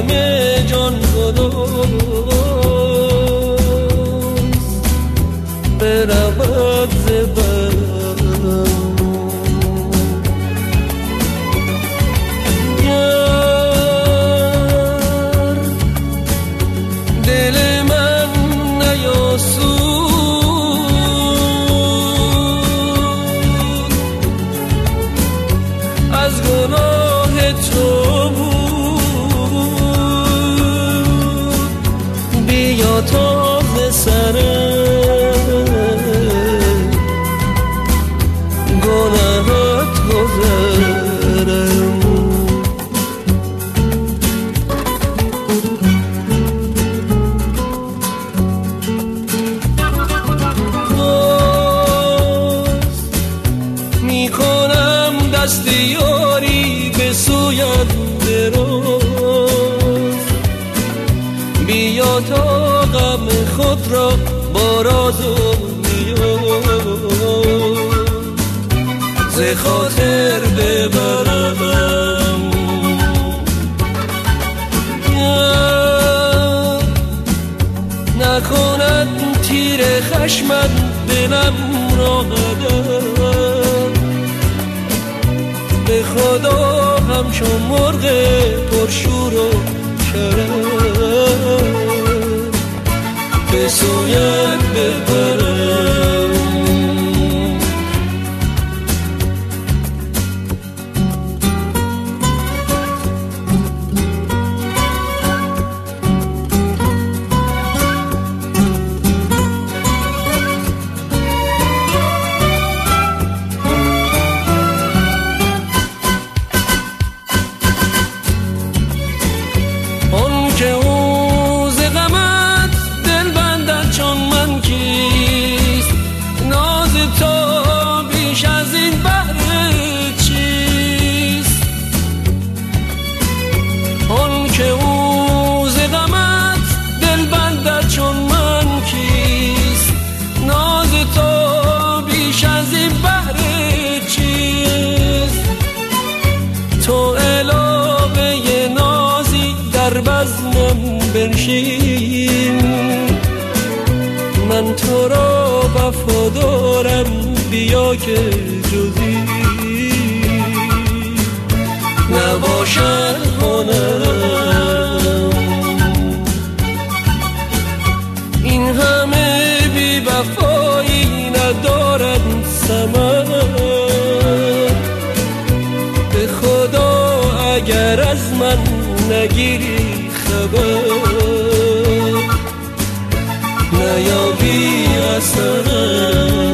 همه جان گداز برود زبر از گناه تو بود بیا تازه سر گناهت گذرم باز میکنم دست یاری به سویت دراز بیا تا غم خود را با راز و نیاز ز خاطر ببرم نکند تیر خشمت دلم را قدم به خدا همچون مرغ پرشور و شرم به سویت ببرم تو علاوه نازی در بزمم بنشین من تو را وفادارم بیا که جزی نباشد هنرم این همه بی وفایی ندارد ثمر به خدا اگر از من نگیری خبر نیابی اثرم